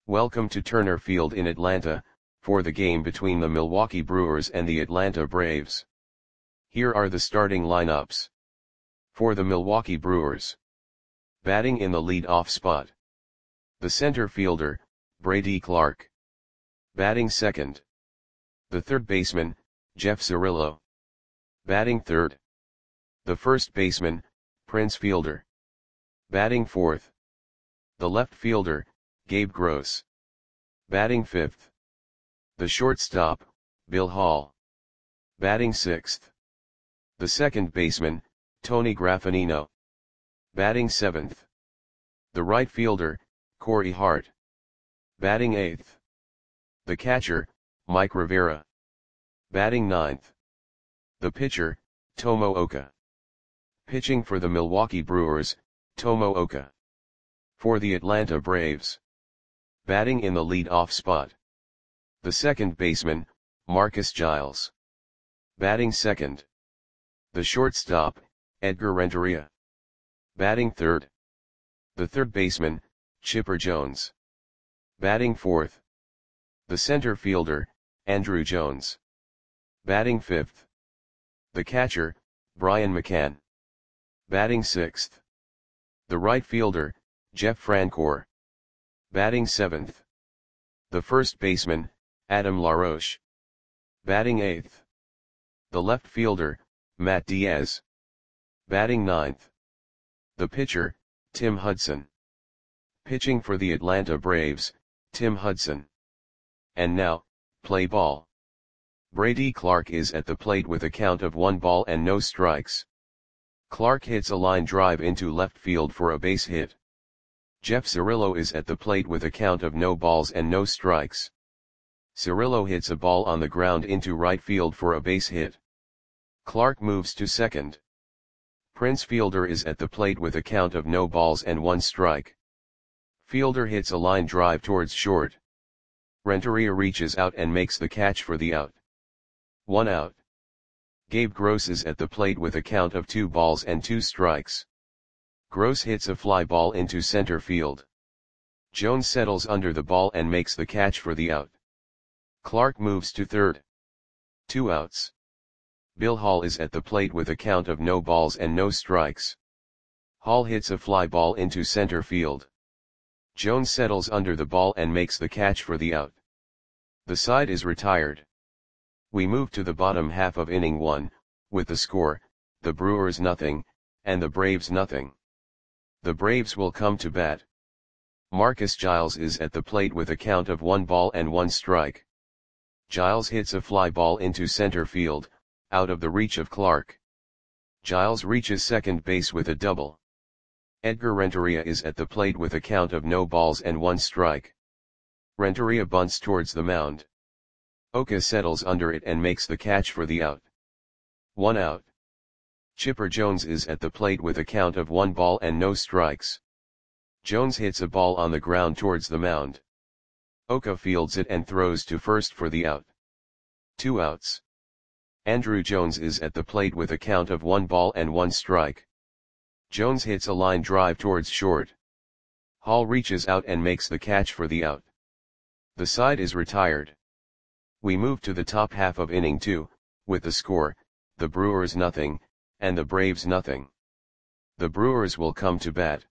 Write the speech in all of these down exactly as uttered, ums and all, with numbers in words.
Welcome to Turner Field in Atlanta, for the game between the Milwaukee Brewers and the Atlanta Braves. Here are the starting lineups. For the Milwaukee Brewers. Batting in the lead-off spot. The center fielder, Brady Clark. Batting second. The third baseman, Jeff Cirillo. Batting third. The first baseman, Prince Fielder. Batting fourth. The left fielder, Gabe Gross. Batting fifth. The shortstop, Bill Hall. Batting sixth. The second baseman, Tony Graffagnino. Batting seventh. The right fielder, Corey Hart. Batting eighth. The catcher, Mike Rivera. Batting ninth. The pitcher, Tomo Oka. Pitching for the Milwaukee Brewers, Tomo Oka. For the Atlanta Braves. Batting in the lead-off spot. The second baseman, Marcus Giles. Batting second. The shortstop, Edgar Renteria. Batting third. The third baseman, Chipper Jones. Batting fourth. The center fielder, Andruw Jones. Batting fifth. The catcher, Brian McCann. Batting sixth. The right fielder, Jeff Francoeur. Batting seventh. The first baseman, Adam LaRoche. Batting eighth. The left fielder, Matt Diaz. Batting ninth. The pitcher, Tim Hudson. Pitching for the Atlanta Braves, Tim Hudson. And now, play ball. Brady Clark is at the plate with a count of one ball and no strikes. Clark hits a line drive into left field for a base hit. Jeff Cirillo is at the plate with a count of no balls and no strikes. Cirillo hits a ball on the ground into right field for a base hit. Clark moves to second. Prince Fielder is at the plate with a count of no balls and one strike. Fielder hits a line drive towards short. Renteria reaches out and makes the catch for the out. One out. Gabe Gross is at the plate with a count of two balls and two strikes. Gross hits a fly ball into center field. Jones settles under the ball and makes the catch for the out. Clark moves to third. Two outs. Bill Hall is at the plate with a count of no balls and no strikes. Hall hits a fly ball into center field. Jones settles under the ball and makes the catch for the out. The side is retired. We move to the bottom half of inning one, with the score, the Brewers nothing, and the Braves nothing. The Braves will come to bat. Marcus Giles is at the plate with a count of one ball and one strike. Giles hits a fly ball into center field, out of the reach of Clark. Giles reaches second base with a double. Edgar Renteria is at the plate with a count of no balls and one strike. Renteria bunts towards the mound. Oka settles under it and makes the catch for the out. One out. Chipper Jones is at the plate with a count of one ball and no strikes. Jones hits a ball on the ground towards the mound. Oka fields it and throws to first for the out. Two outs. Andruw Jones is at the plate with a count of one ball and one strike. Jones hits a line drive towards short. Hall reaches out and makes the catch for the out. The side is retired. We move to the top half of inning two, with the score, the Brewers nothing, and the Braves nothing. The Brewers will come to bat.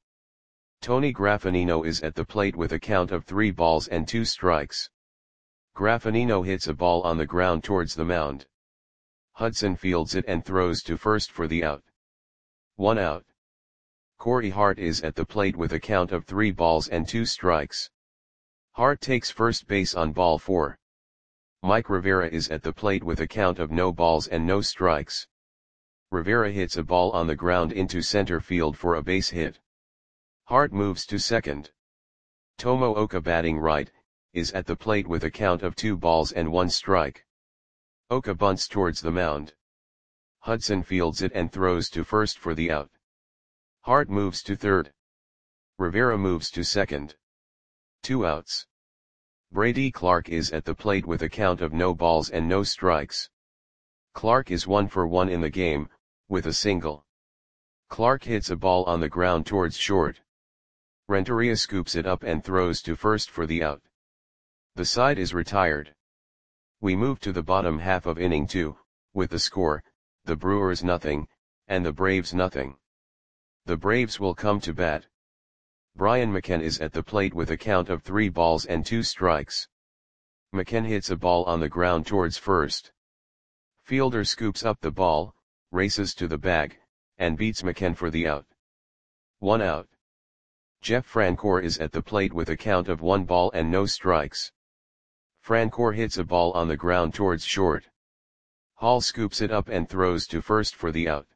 Tony Graffagnino is at the plate with a count of three balls and two strikes. Graffagnino hits a ball on the ground towards the mound. Hudson fields it and throws to first for the out. One out. Corey Hart is at the plate with a count of three balls and two strikes. Hart takes first base on ball four. Mike Rivera is at the plate with a count of no balls and no strikes. Rivera hits a ball on the ground into center field for a base hit. Hart moves to second. Tomo Oka, batting right, is at the plate with a count of two balls and one strike. Oka bunts towards the mound. Hudson fields it and throws to first for the out. Hart moves to third. Rivera moves to second. Two outs. Brady Clark is at the plate with a count of no balls and no strikes. Clark is one for one in the game, with a single. Clark hits a ball on the ground towards short. Renteria scoops it up and throws to first for the out. The side is retired. We move to the bottom half of inning two, with the score, the Brewers nothing, and the Braves nothing. The Braves will come to bat. Brian McCann is at the plate with a count of three balls and two strikes. McCann hits a ball on the ground towards first. Fielder scoops up the ball, races to the bag, and beats McCann for the out. One out. Jeff Francoeur is at the plate with a count of one ball and no strikes. Francoeur hits a ball on the ground towards short. Hall scoops it up and throws to first for the out.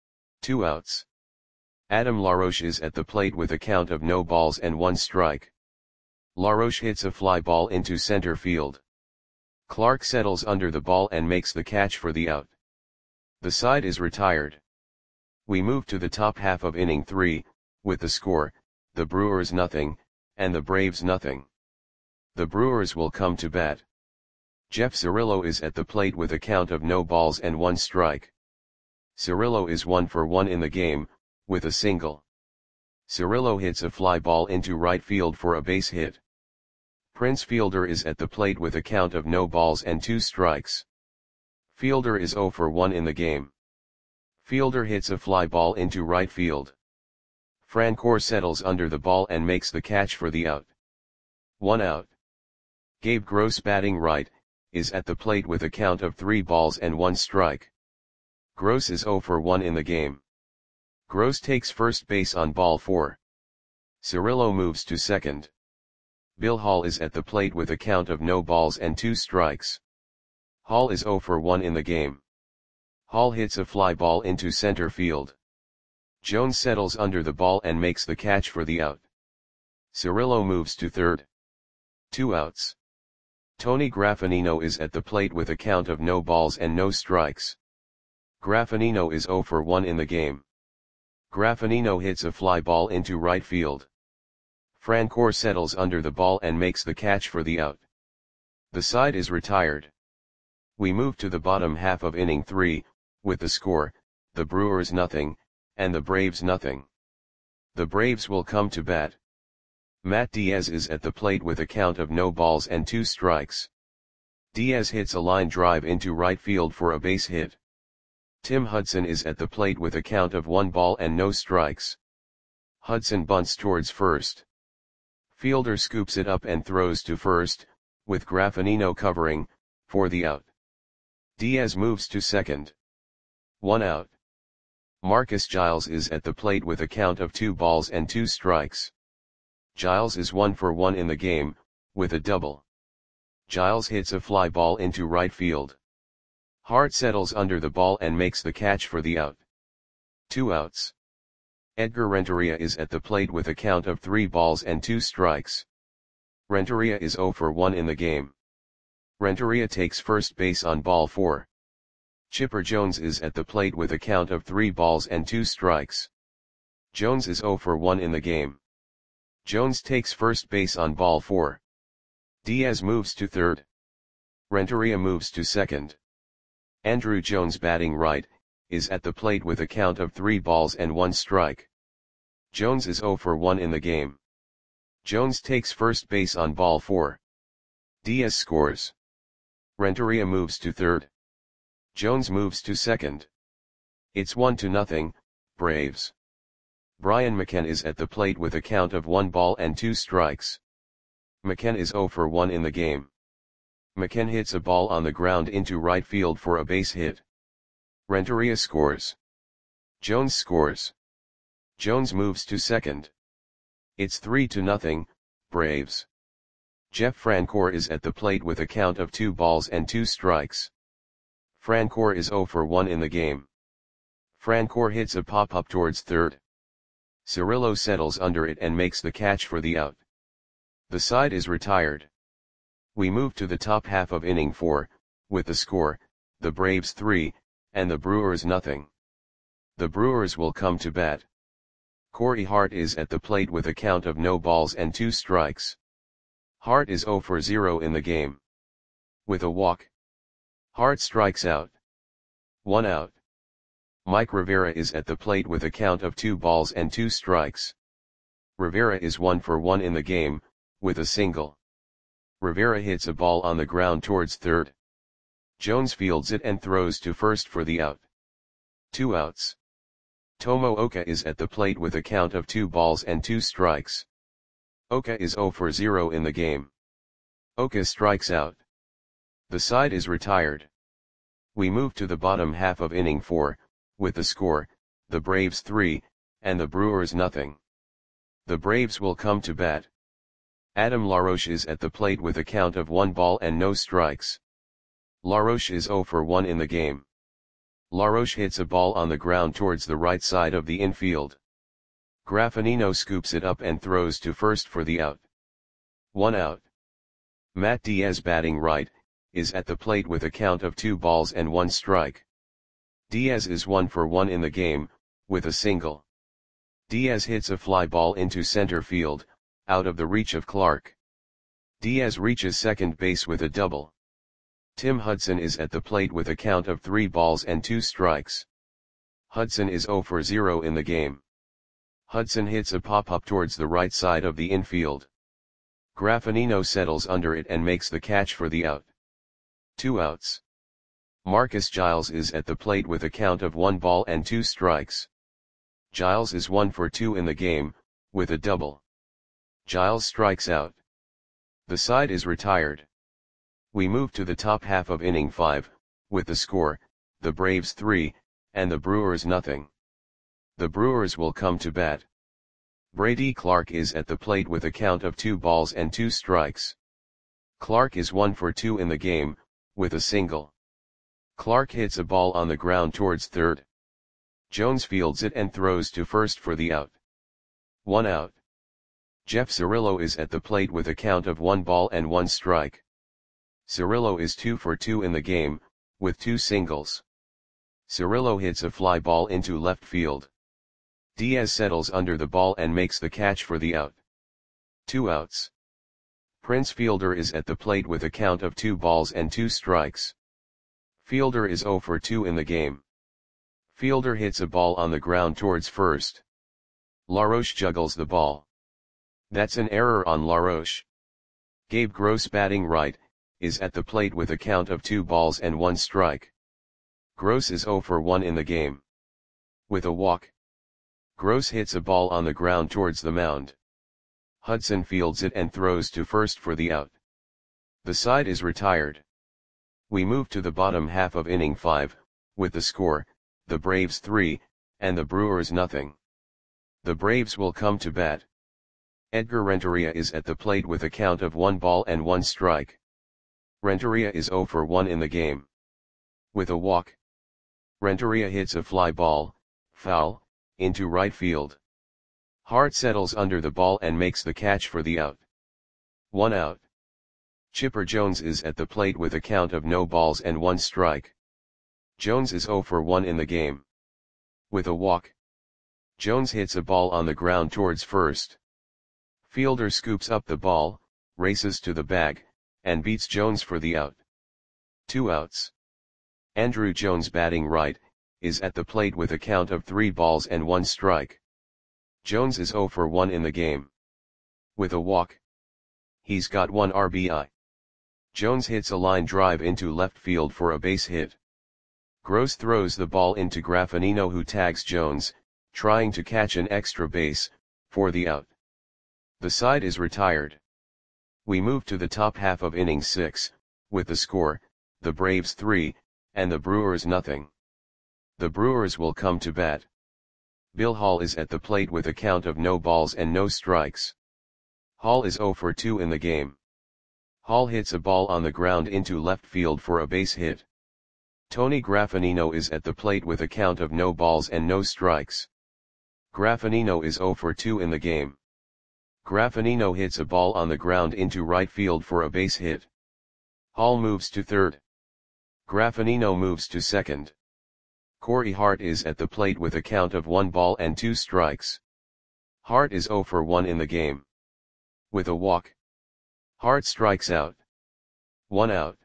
Two outs. Adam LaRoche is at the plate with a count of no balls and one strike. LaRoche hits a fly ball into center field. Clark settles under the ball and makes the catch for the out. The side is retired. We move to the top half of inning three, with the score, the Brewers nothing, and the Braves nothing. The Brewers will come to bat. Jeff Cirillo is at the plate with a count of no balls and one strike. Cirillo is one for one in the game, with a single. Cirillo hits a fly ball into right field for a base hit. Prince Fielder is at the plate with a count of no balls and two strikes. Fielder is zero for one in the game. Fielder hits a fly ball into right field. Francoeur settles under the ball and makes the catch for the out. One out. Gabe Gross, batting right, is at the plate with a count of three balls and one strike. Gross is zero for one in the game. Gross takes first base on ball four. Cirillo moves to second. Bill Hall is at the plate with a count of no balls and two strikes. Hall is zero for one in the game. Hall hits a fly ball into center field. Jones settles under the ball and makes the catch for the out. Cirillo moves to third. Two outs. Tony Graffanino is at the plate with a count of no balls and no strikes. Graffanino is zero for one in the game. Graffanino hits a fly ball into right field. Francoeur settles under the ball and makes the catch for the out. The side is retired. We move to the bottom half of inning three, with the score, the Brewers nothing, and the Braves nothing. The Braves will come to bat. Matt Diaz is at the plate with a count of no balls and two strikes. Diaz hits a line drive into right field for a base hit. Tim Hudson is at the plate with a count of one ball and no strikes. Hudson bunts towards first. Fielder scoops it up and throws to first, with Graffanino covering, for the out. Diaz moves to second. One out. Marcus Giles is at the plate with a count of two balls and two strikes. Giles is one for one in the game, with a double. Giles hits a fly ball into right field. Hart settles under the ball and makes the catch for the out. Two outs. Edgar Renteria is at the plate with a count of three balls and two strikes. Renteria is zero for one in the game. Renteria takes first base on ball four. Chipper Jones is at the plate with a count of three balls and two strikes. Jones is zero for one in the game. Jones takes first base on ball four. Diaz moves to third. Renteria moves to second. Andrew Jones, batting right, is at the plate with a count of three balls and one strike. Jones is zero for one in the game. Jones takes first base on ball four. Diaz scores. Renteria moves to third. Jones moves to second. It's one to nothing, Braves. Brian McCann is at the plate with a count of one ball and two strikes. McCann is zero for one in the game. McCann hits a ball on the ground into right field for a base hit. Renteria scores. Jones scores. Jones moves to second. It's three to nothing, Braves. Jeff Francoeur is at the plate with a count of two balls and two strikes. Francoeur is zero for one in the game. Francoeur hits a pop-up towards third. Cirillo settles under it and makes the catch for the out. The side is retired. We move to the top half of inning four, with the score, the Braves three, and the Brewers nothing. The Brewers will come to bat. Corey Hart is at the plate with a count of no balls and two strikes. Hart is zero for zero in the game. With a walk, Hart strikes out. One out. Mike Rivera is at the plate with a count of two balls and two strikes. Rivera is one for one in the game, with a single. Rivera hits a ball on the ground towards third. Jones fields it and throws to first for the out. Two outs. Tomooka is at the plate with a count of two balls and two strikes. Oka is zero for zero in the game. Oka strikes out. The side is retired. We move to the bottom half of inning four, with the score, the Braves three, and the Brewers nothing. The Braves will come to bat. Adam LaRoche is at the plate with a count of one ball and no strikes. LaRoche is zero for one in the game. LaRoche hits a ball on the ground towards the right side of the infield. Graffinino scoops it up and throws to first for the out. One out. Matt Diaz, batting right, is at the plate with a count of two balls and one strike. Diaz is one for one in the game, with a single. Diaz hits a fly ball into center field, out of the reach of Clark. Diaz reaches second base with a double. Tim Hudson is at the plate with a count of three balls and two strikes. Hudson is zero for zero in the game. Hudson hits a pop-up towards the right side of the infield. Graffinino settles under it and makes the catch for the out. Two outs. Marcus Giles is at the plate with a count of one ball and two strikes. Giles is one for two in the game, with a double. Giles strikes out. The side is retired. We move to the top half of inning five, with the score, the Braves three, and the Brewers nothing. The Brewers will come to bat. Brady Clark is at the plate with a count of two balls and two strikes. Clark is one for two in the game, with a single. Clark hits a ball on the ground towards third. Jones fields it and throws to first for the out. One out. Jeff Cirillo is at the plate with a count of one ball and one strike. Cirillo is two for two in the game, with two singles. Cirillo hits a fly ball into left field. Diaz settles under the ball and makes the catch for the out. Two outs. Prince Fielder is at the plate with a count of two balls and two strikes. Fielder is zero for two in the game. Fielder hits a ball on the ground towards first. LaRoche juggles the ball. That's an error on LaRoche. Gabe Gross, batting right, is at the plate with a count of two balls and one strike. Gross is zero for one in the game. With a walk. Gross hits a ball on the ground towards the mound. Hudson fields it and throws to first for the out. The side is retired. We move to the bottom half of inning five, with the score, the Braves three, and the Brewers nothing. The Braves will come to bat. Edgar Renteria is at the plate with a count of one ball and one strike. Renteria is zero for one in the game. With a walk. Renteria hits a fly ball, foul, into right field. Hart settles under the ball and makes the catch for the out. One out. Chipper Jones is at the plate with a count of no balls and one strike. Jones is zero for one in the game. With a walk. Jones hits a ball on the ground towards first. Fielder scoops up the ball, races to the bag, and beats Jones for the out. Two outs. Andruw Jones, batting right, is at the plate with a count of three balls and one strike. Jones is zero for one in the game. With a walk. He's got one R B I. Jones hits a line drive into left field for a base hit. Gross throws the ball into Graffinino, who tags Jones, trying to catch an extra base, for the out. The side is retired. We move to the top half of inning six, with the score, the Braves three, and the Brewers nothing. The Brewers will come to bat. Bill Hall is at the plate with a count of no balls and no strikes. Hall is zero for two in the game. Hall hits a ball on the ground into left field for a base hit. Tony Graffinino is at the plate with a count of no balls and no strikes. Graffinino is zero for two in the game. Graffinino hits a ball on the ground into right field for a base hit. Hall moves to third. Graffinino moves to second. Corey Hart is at the plate with a count of one ball and two strikes. Hart is zero for one in the game. With a walk. Hart strikes out. One out.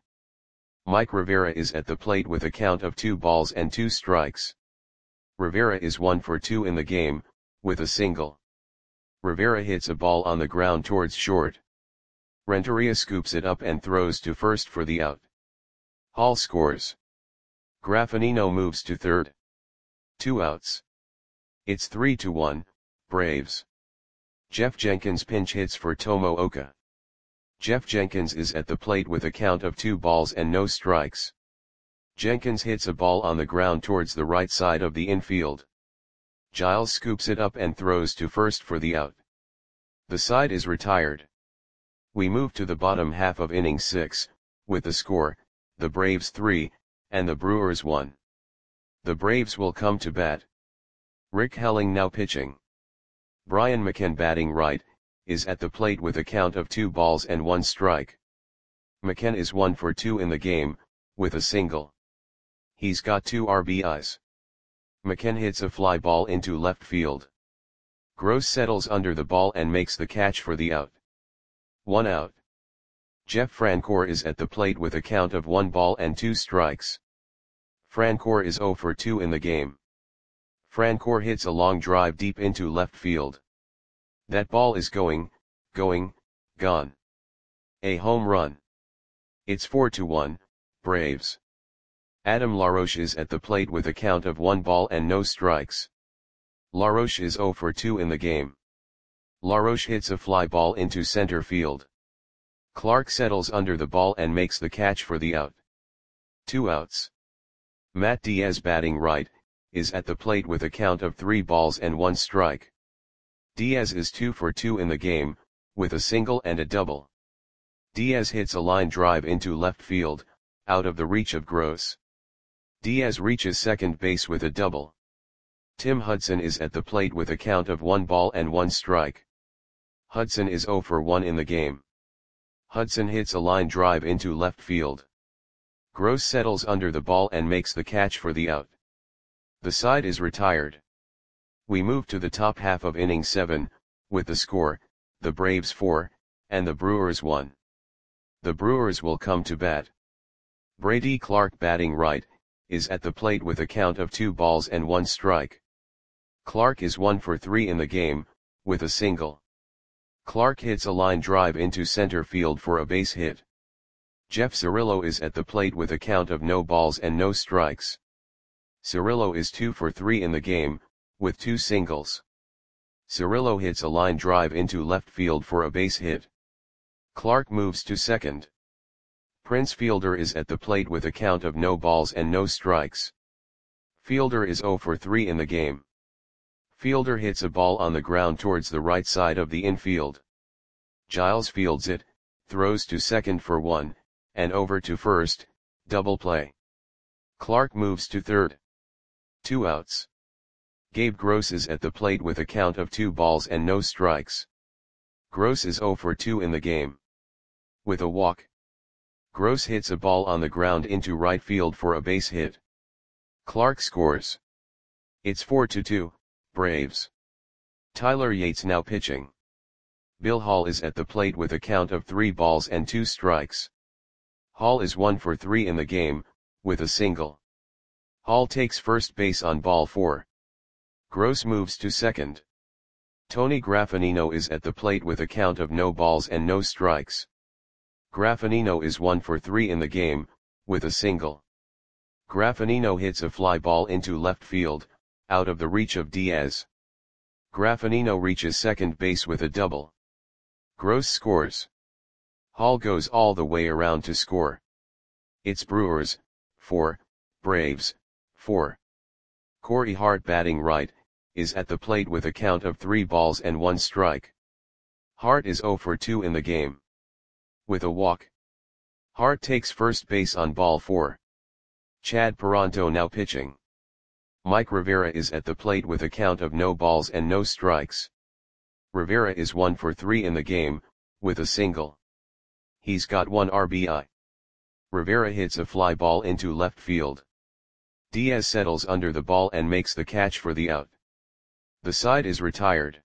Mike Rivera is at the plate with a count of two balls and two strikes. Rivera is one for two in the game, with a single. Rivera hits a ball on the ground towards short. Renteria scoops it up and throws to first for the out. Hall scores. Graffinino moves to third. Two outs. It's three to one, Braves. Jeff Jenkins pinch hits for Tomooka. Jeff Jenkins is at the plate with a count of two balls and no strikes. Jenkins hits a ball on the ground towards the right side of the infield. Giles scoops it up and throws to first for the out. The side is retired. We move to the bottom half of inning six, with the score, the Braves three, and the Brewers one. The Braves will come to bat. Rick Helling now pitching. Brian McCann batting right, is at the plate with a count of two balls and one strike. McCann is one for two in the game, with a single. He's got two R B Is. McCann hits a fly ball into left field. Gross settles under the ball and makes the catch for the out. One out. Jeff Francoeur is at the plate with a count of one ball and two strikes. Francoeur is zero for two in the game. Francoeur hits a long drive deep into left field. That ball is going, going, gone. A home run. It's four to one, Braves. Adam LaRoche is at the plate with a count of one ball and no strikes. LaRoche is zero for two in the game. LaRoche hits a fly ball into center field. Clark settles under the ball and makes the catch for the out. Two outs. Matt Diaz batting right, is at the plate with a count of three balls and one strike. Diaz is two for two in the game, with a single and a double. Diaz hits a line drive into left field, out of the reach of Gross. Diaz reaches second base with a double. Tim Hudson is at the plate with a count of one ball and one strike. Hudson is zero for one in the game. Hudson hits a line drive into left field. Gross settles under the ball and makes the catch for the out. The side is retired. We move to the top half of inning seven, with the score, the Braves four, and the Brewers one. The Brewers will come to bat. Brady Clark batting right, is at the plate with a count of two balls and one strike. Clark is one for three in the game, with a single. Clark hits a line drive into center field for a base hit. Jeff Cirillo is at the plate with a count of no balls and no strikes. Cirillo is two for three in the game, with two singles. Cirillo hits a line drive into left field for a base hit. Clark moves to second. Prince Fielder is at the plate with a count of no balls and no strikes. Fielder is zero for three in the game. Fielder hits a ball on the ground towards the right side of the infield. Giles fields it, throws to second for one, and over to first, double play. Clark moves to third. Two outs. Gabe Gross is at the plate with a count of two balls and no strikes. Gross is zero for two in the game. With a walk. Gross hits a ball on the ground into right field for a base hit. Clark scores. It's four to two, Braves. Tyler Yates now pitching. Bill Hall is at the plate with a count of three balls and two strikes. Hall is one for three in the game, with a single. Hall takes first base on ball four. Gross moves to second. Tony Graffinino is at the plate with a count of no balls and no strikes. Graffinino is one for three in the game, with a single. Graffinino hits a fly ball into left field, out of the reach of Diaz. Graffinino reaches second base with a double. Gross scores. Hall goes all the way around to score. It's Brewers, four, Braves, four. Corey Hart batting right, is at the plate with a count of three balls and one strike. Hart is zero for two in the game. With a walk. Hart takes first base on ball four. Chad Peranto now pitching. Mike Rivera is at the plate with a count of no balls and no strikes. Rivera is one for three in the game, with a single. He's got one R B I. Rivera hits a fly ball into left field. Diaz settles under the ball and makes the catch for the out. The side is retired.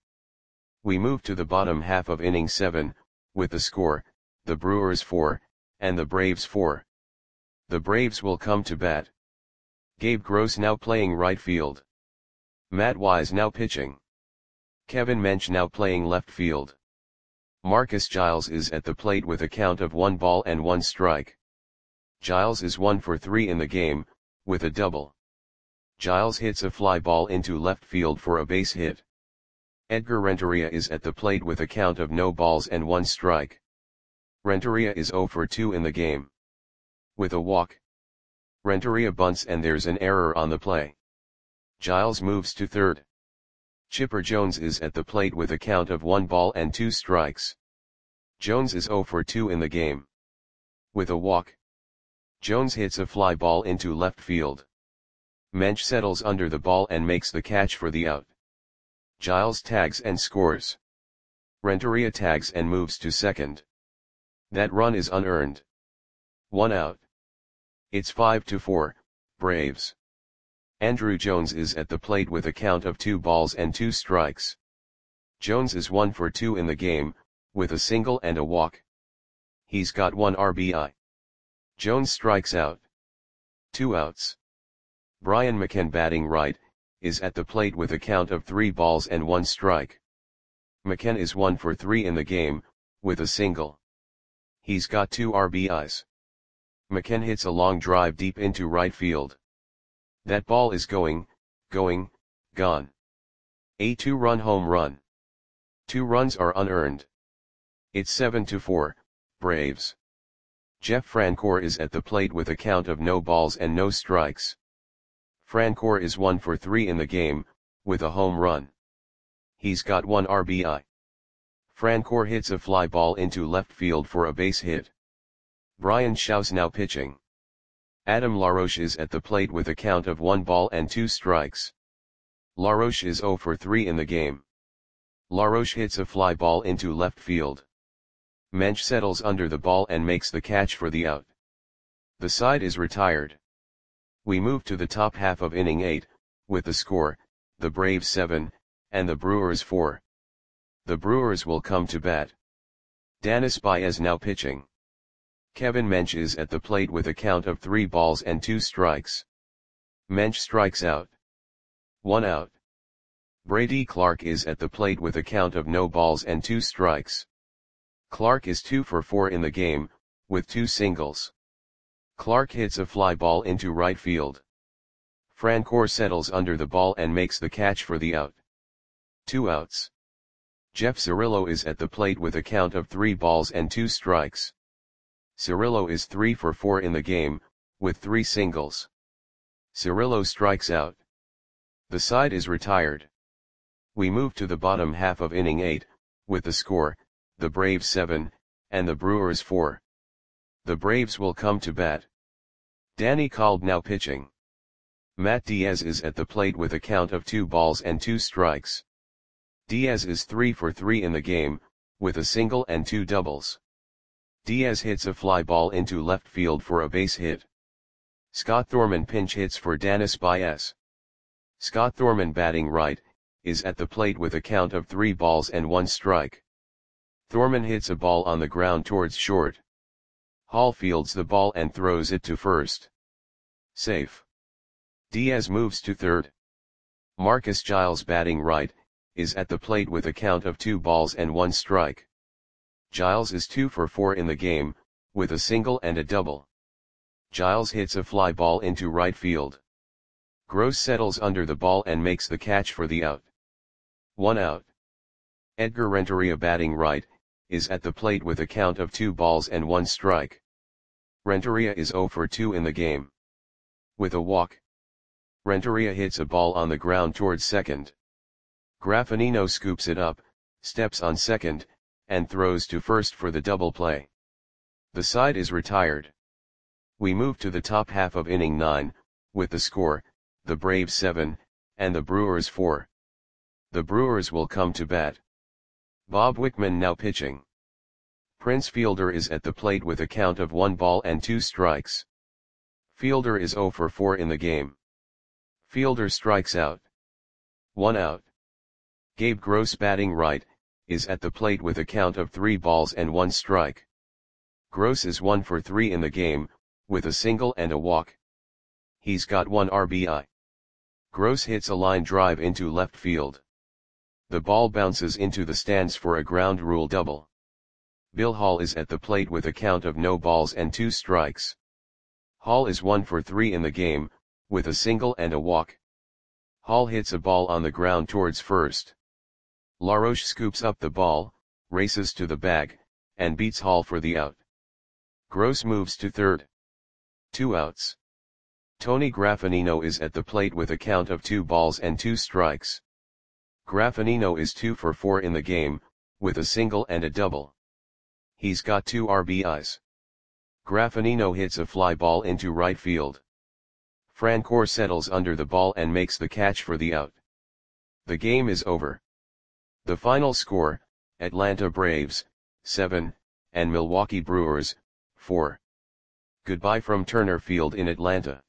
We move to the bottom half of inning seven, with the score, the Brewers four, and the Braves four. The Braves will come to bat. Gabe Gross now playing right field. Matt Wise now pitching. Kevin Mench now playing left field. Marcus Giles is at the plate with a count of one ball and one strike. Giles is one for three in the game, with a double. Giles hits a fly ball into left field for a base hit. Edgar Renteria is at the plate with a count of no balls and one strike. Renteria is zero for two in the game. With a walk. Renteria bunts and there's an error on the play. Giles moves to third. Chipper Jones is at the plate with a count of one ball and two strikes. Jones is zero for two in the game. With a walk. Jones hits a fly ball into left field. Mench settles under the ball and makes the catch for the out. Giles tags and scores. Renteria tags and moves to second. That run is unearned. One out. It's five to four, Braves. Andrew Jones is at the plate with a count of two balls and two strikes. Jones is one for two in the game, with a single and a walk. He's got one R B I. Jones strikes out. Two outs. Brian McCann batting right, is at the plate with a count of three balls and one strike. McCann is one for three in the game, with a single. He's got two R B Is. McCann hits a long drive deep into right field. That ball is going, going, gone. A two-run home run. Two runs are unearned. It's seven to four, Braves. Jeff Francoeur is at the plate with a count of no balls and no strikes. Francoeur is one for three in the game, with a home run. He's got one R B I. Francoeur hits a fly ball into left field for a base hit. Brian Shaw's now pitching. Adam LaRoche is at the plate with a count of one ball and two strikes. LaRoche is zero for three in the game. LaRoche hits a fly ball into left field. Mench settles under the ball and makes the catch for the out. The side is retired. We move to the top half of inning eight, with the score, the Braves seven, and the Brewers four. The Brewers will come to bat. Danis Baez now pitching. Kevin Mench is at the plate with a count of three balls and two strikes. Mench strikes out. One out. Brady Clark is at the plate with a count of no balls and two strikes. Clark is two for four in the game, with two singles. Clark hits a fly ball into right field. Francoeur settles under the ball and makes the catch for the out. Two outs. Jeff Cirillo is at the plate with a count of three balls and two strikes. Cirillo is three for four in the game, with three singles. Cirillo strikes out. The side is retired. We move to the bottom half of inning eight, with the score, the Braves seven, and the Brewers four. The Braves will come to bat. Danny Kolb now pitching. Matt Diaz is at the plate with a count of two balls and two strikes. Diaz is three for three in the game, with a single and two doubles. Diaz hits a fly ball into left field for a base hit. Scott Thorman pinch hits for Danis Baez. Scott Thorman batting right, is at the plate with a count of three balls and one strike. Thorman hits a ball on the ground towards short. Hall fields the ball and throws it to first. Safe. Diaz moves to third. Marcus Giles batting right, is at the plate with a count of two balls and one strike. Giles is two for four in the game, with a single and a double. Giles hits a fly ball into right field. Gross settles under the ball and makes the catch for the out. One out. Edgar Renteria batting right, is at the plate with a count of two balls and one strike. Renteria is zero for two in the game. With a walk. Renteria hits a ball on the ground towards second. Graffinino scoops it up, steps on second, and throws to first for the double play. The side is retired. We move to the top half of inning nine, with the score, the Braves seven, and the Brewers four. The Brewers will come to bat. Bob Wickman now pitching. Prince Fielder is at the plate with a count of one ball and two strikes. Fielder is zero for four in the game. Fielder strikes out. One out. Gabe Gross batting right, is at the plate with a count of three balls and one strike. Gross is one for three in the game, with a single and a walk. He's got one R B I. Gross hits a line drive into left field. The ball bounces into the stands for a ground rule double. Bill Hall is at the plate with a count of no balls and two strikes. Hall is one for three in the game, with a single and a walk. Hall hits a ball on the ground towards first. LaRoche scoops up the ball, races to the bag, and beats Hall for the out. Gross moves to third. Two outs. Tony Graffagnino is at the plate with a count of two balls and two strikes. Graffagnino is two for four in the game, with a single and a double. He's got two R B Is. Graffagnino hits a fly ball into right field. Francoeur settles under the ball and makes the catch for the out. The game is over. The final score, Atlanta Braves, seven, and Milwaukee Brewers, four. Goodbye from Turner Field in Atlanta.